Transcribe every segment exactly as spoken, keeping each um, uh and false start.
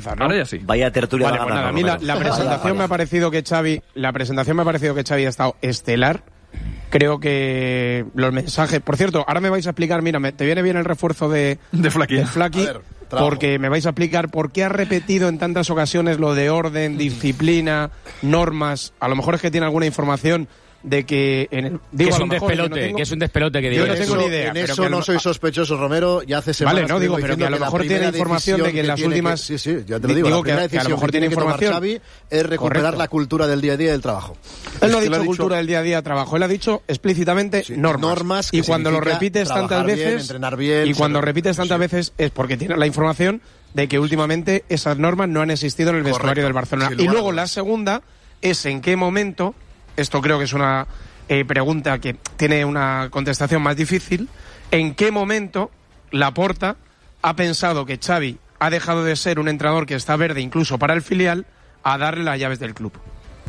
empezar, ¿no? Ahora ya sí. Vaya tertulia. Vale, pues nada, a mí la, la presentación me ha parecido que Xavi, la presentación me ha parecido que Xavi ha estado estelar. Creo que los mensajes... Por cierto, ahora me vais a explicar, mira, me, te viene bien el refuerzo de, de Flaky, de Flaky ver, porque me vais a explicar por qué ha repetido en tantas ocasiones lo de orden, disciplina, normas. A lo mejor es que tiene alguna información de que... En el, digo, que es a lo un mejor, despelote, yo no tengo, que es un despelote que digo. Yo no tengo eso, ni idea. En pero eso que no lo- soy sospechoso, Romero. Ya hace semanas Vale, no, digo, pero que a lo la mejor tiene primera información de que en las tiene últimas... Que, sí, sí, ya te lo digo. digo La primera que, que a lo decisión mejor que tiene tiene que tomar información. Xavi es recuperar Correcto. la cultura del día a día del trabajo. Él no ha Es que lo dicho ha dicho- cultura del día a día trabajo, él ha dicho explícitamente Sí, normas. normas, que y cuando lo significa repites tantas trabajar bien, veces entrenar bien, y cuando ser- repites tantas sí. veces es porque tiene la información de que últimamente esas normas no han existido en el vestuario Correcto. del Barcelona. Sin Y lugar a luego dudas. la segunda es en qué momento, esto creo que es una eh, pregunta que tiene una contestación más difícil, en qué momento Laporta ha pensado que Xavi ha dejado de ser un entrenador que está verde incluso para el filial a darle las llaves del club.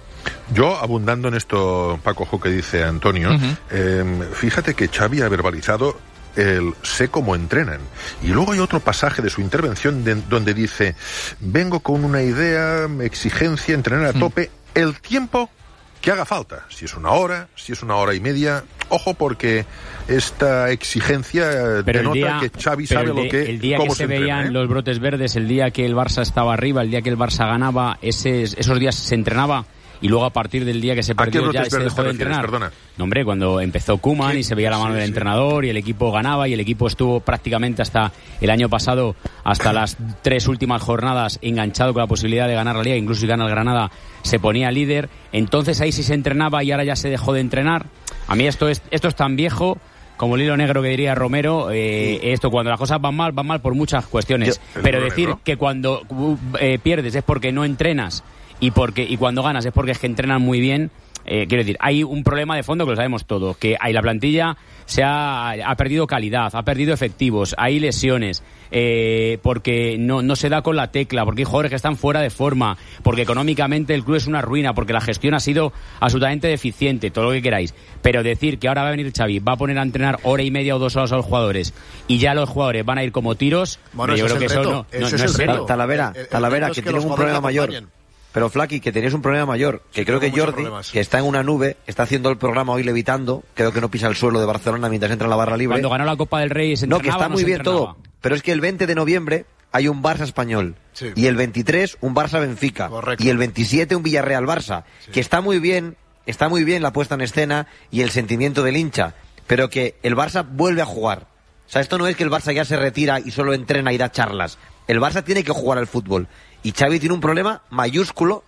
Yo, abundando en esto, Paco Jo, que dice Antonio, uh-huh. eh, fíjate que Xavi ha verbalizado el sé cómo entrenan. Y luego hay otro pasaje de su intervención de, donde dice, vengo con una idea, exigencia, entrenar a tope, uh-huh. el tiempo que haga falta. Si es una hora, si es una hora y media, ojo, porque esta exigencia pero denota día, que Xavi sabe el de, lo que el día cómo que se, se veían entrena, ¿eh? los brotes verdes, el día que el Barça estaba arriba, el día que el Barça ganaba, ese, esos días se entrenaba. Y luego a partir del día que se perdió ya se dejó de entrenar. Perdona. No, hombre, cuando empezó Koeman ¿Qué? y se veía la mano sí, del sí. entrenador y el equipo ganaba y el equipo estuvo prácticamente hasta el año pasado, hasta las tres últimas jornadas enganchado con la posibilidad de ganar la Liga, incluso si gana el Granada se ponía líder. Entonces ahí sí se entrenaba y ahora ya se dejó de entrenar. A mí esto es, esto es tan viejo como el hilo negro que diría Romero, eh, sí. esto cuando las cosas van mal, van mal por muchas cuestiones. Yo, pero decir negro? que cuando eh, pierdes es porque no entrenas y porque y cuando ganas es porque es que entrenan muy bien, eh, quiero decir, hay un problema de fondo que lo sabemos todos, que hay la plantilla se ha, ha perdido calidad, ha perdido efectivos, hay lesiones, eh, porque no, no se da con la tecla, porque hay jugadores que están fuera de forma, porque económicamente el club es una ruina, porque la gestión ha sido absolutamente deficiente, todo lo que queráis. Pero decir que ahora va a venir Xavi, va a poner a entrenar hora y media o dos horas a los jugadores y ya los jugadores van a ir como tiros, bueno, yo creo que reto. eso no, ese no, es no el es serio. reto. Talavera, el, el Talavera, que, que tienes un problema mayor. Pero Flaky, que tenías un problema mayor, que sí, creo que Jordi, problemas. que está en una nube, está haciendo el programa hoy levitando, creo que no pisa el suelo de Barcelona mientras entra en la barra libre. Cuando ganó la Copa del Rey se No, que entrenaba, está no muy se bien entrenaba. todo, pero es que el veinte de noviembre hay un Barça Español, sí. y el veintitrés un Barça Benfica, correcto. y el veintisiete un Villarreal Barça, sí. que está muy bien, está muy bien la puesta en escena y el sentimiento del hincha, pero que el Barça vuelve a jugar. O sea, esto no es que el Barça ya se retira y solo entrena y da charlas. El Barça tiene que jugar al fútbol. Y Xavi tiene un problema mayúsculo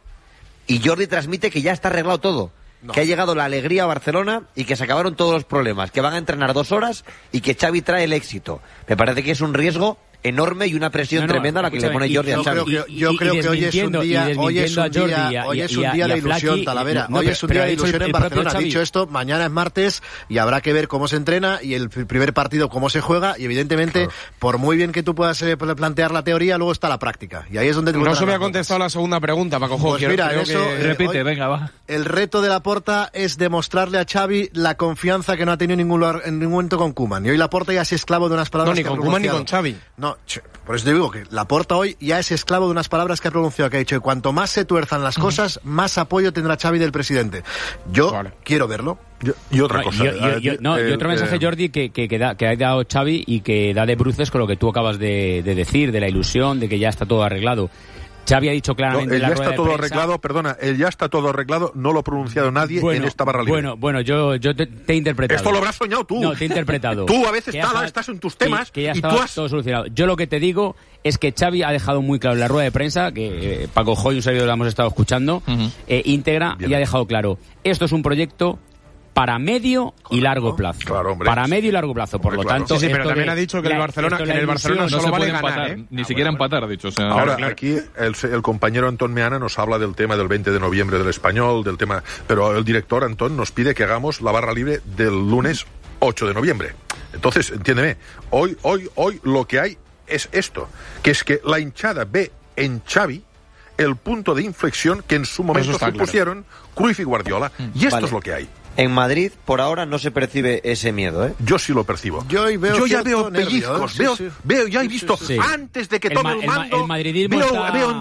y Jordi transmite que ya está arreglado todo. No. Que ha llegado la alegría a Barcelona y que se acabaron todos los problemas. Que van a entrenar dos horas y que Xavi trae el éxito. Me parece que es un riesgo enorme y una presión no, no, tremenda a la que le pone Jordi a Xavi. Creo que, yo creo que hoy es un día, hoy es un día, hoy es un día de ilusión, Talavera. Hoy es un día de ilusión en Barcelona. Ha dicho esto, mañana es martes y habrá que ver cómo se entrena y el primer partido cómo se juega y evidentemente, claro. por muy bien que tú puedas eh, plantear la teoría, luego está la práctica. Y ahí es donde te no se me ha contestado la segunda pregunta, Paco Jo. Pues mira, creo eso, que... eh, repite, hoy, venga, va. El reto de Laporta es demostrarle a Xavi la confianza que no ha tenido en ningún lugar, en ningún momento con Koeman. Y hoy Laporta ya es esclavo de unas palabras no, ni que con ha Koeman ni pronunciado. con Xavi. No, por eso te digo que Laporta hoy ya es esclavo de unas palabras que ha pronunciado, que ha dicho que cuanto más se tuerzan las cosas, más apoyo tendrá Xavi del presidente. Yo vale. quiero verlo. Yo, y otra no, cosa. Yo, yo, yo, no, eh, y otro mensaje, eh, Jordi, que, que, que, da, que ha dado Xavi y que da de bruces con lo que tú acabas de, de decir, de la ilusión, de que ya está todo arreglado. Xavi ha dicho claramente no, el en la ya rueda está todo de prensa, arreglado, perdona, el ya está todo arreglado no lo ha pronunciado nadie bueno, en esta barra libre. Bueno, bueno, yo, yo te, te he interpretado. Esto lo habrás soñado tú. No, te he interpretado. Tú a veces está, estás en tus temas que, que ya y estaba tú has... todo solucionado. Yo lo que te digo es que Xavi ha dejado muy claro en la rueda de prensa, que eh, Paco Jo y un servidor la hemos estado escuchando, uh-huh. eh, íntegra, Bien. y ha dejado claro, esto es un proyecto para medio Correcto. y largo plazo. Claro, hombre. Para medio y largo plazo, por hombre, lo claro. tanto... Sí, sí, pero también de, ha dicho que la, el Barcelona, que en el Barcelona no solo se vale puede ganar, empatar, ¿eh? ni ah, siquiera bueno, empatar, dicho. O sea, Ahora, claro. aquí el, el compañero Antón Meana nos habla del tema del veinte de noviembre del Español, del tema... Pero el director, Antón, nos pide que hagamos la barra libre del lunes ocho de noviembre. Entonces, entiéndeme, hoy, hoy, hoy lo que hay es esto, que es que la hinchada ve en Xavi el punto de inflexión que en su momento supusieron claro. Cruyff y Guardiola. Mm. Y esto vale. es lo que hay. En Madrid, por ahora, no se percibe ese miedo, ¿eh? Yo sí lo percibo. Yo, veo Yo ya veo pellizcos, nervio, ¿eh? veo, sí, sí. veo, ya he visto, sí, sí. antes de que el tome ma- el mando, el, ma- el madridismo veo, está... veo